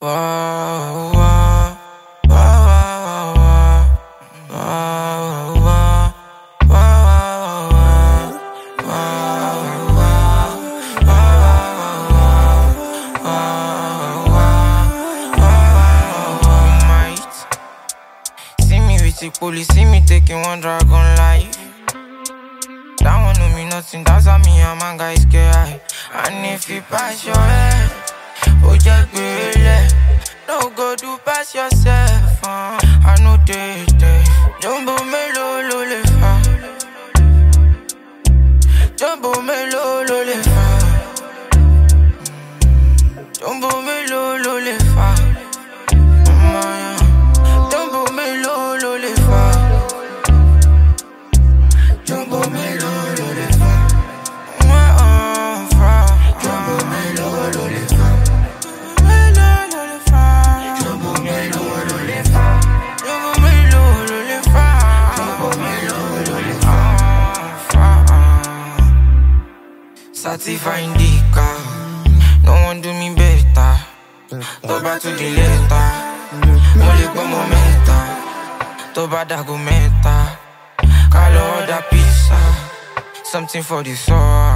Whoa, whoa, whoa, whoa, whoa, whoa, see me with the police, see me taking one dragon life. That one know me nothing, that's how me and my guys get high. And if you pass your head, oh just be no go do pass yourself, I know they Jumbo melo lo le fa, Jumbo melo lo le fa, Jumbo melo lo le fa, Jumbo melo lo le fa, Jumbo melo lo le fa, Jumbo melo lo le fa. Satisfy indica, no one do me better. Go back to the later. Only one momenta. To bad argumenta. Call order pizza. Something for the soul.